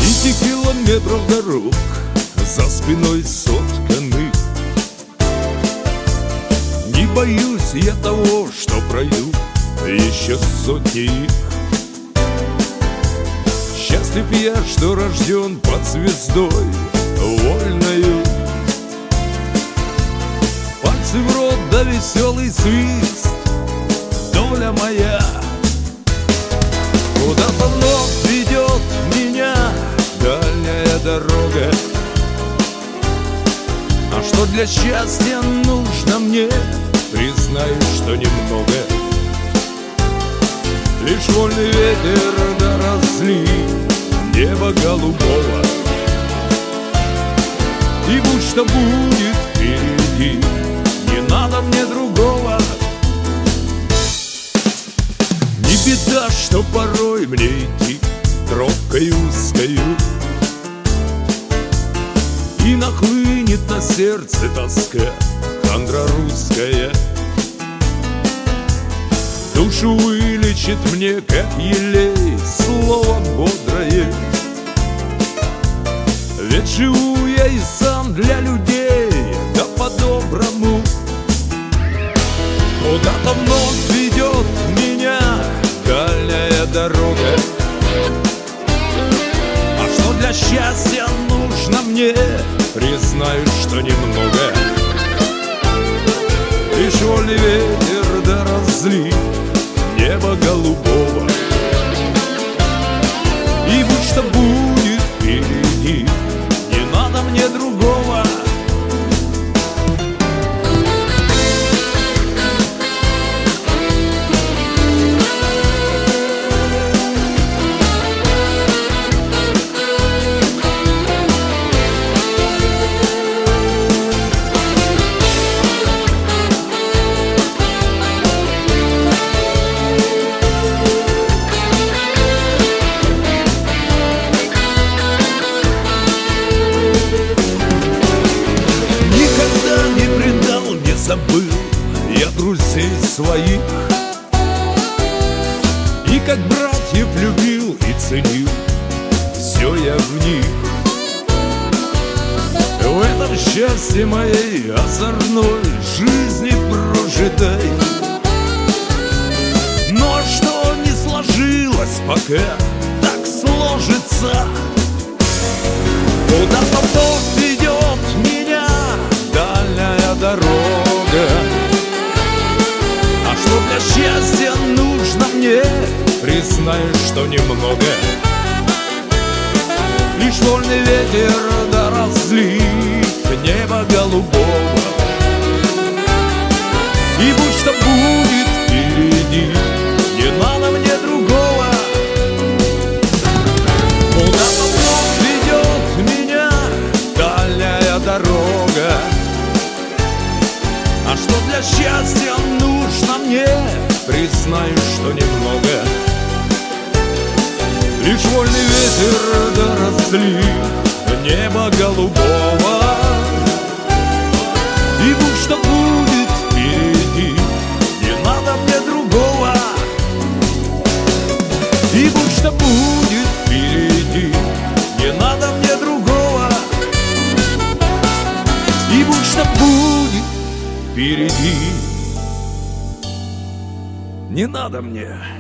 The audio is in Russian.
километров дорог за спиной сотканы. Не боюсь я того, что пройду еще сотни их. Счастлив я, что рожден под звездой вольною. Пальцы в рот да веселый свист, доля моя. Куда-то вновь ведет меня дальняя дорога. А что для счастья нужно мне, признаюсь, что немного. Лишь вольный ветер да разлив неба голубого. И будь что будет впереди, не надо мне другого. Не беда, что порой мне идти тропкой узкою, и нахлынет на сердце тоска хандра русская. Душу вылечит мне, как елей, слово бодрое. Ведь живу я и сам для людей, да по-доброму. Куда-то вновь ведет меня дальняя дорога. А что для счастья нужно мне, признаюсь, что немного. Лишь вольный ветер да разлив неба голубого. И будь что будет впереди, не надо мне другого. Забыл я друзей своих, и как братьев любил и ценил все я в них. В этом счастье моей озорной жизни прожитай. Но что не сложилось пока, так сложится. Куда-то вновь ведет меня дальняя дорога. А что для счастья нужно мне, признаюсь, что немного. Лишь вольный ветер да разлив неба голубого. И будь что будет впереди, не надо мне другого. Куда-то вновь ведет меня дальняя дорога. А что для счастья нужно мне, признаюсь, что немного. Лишь вольный ветер да разлив неба голубого. И будь что будет впереди, не надо мне другого. И будь что будет впереди, не надо мне другого. И будь что будет впереди, не надо мне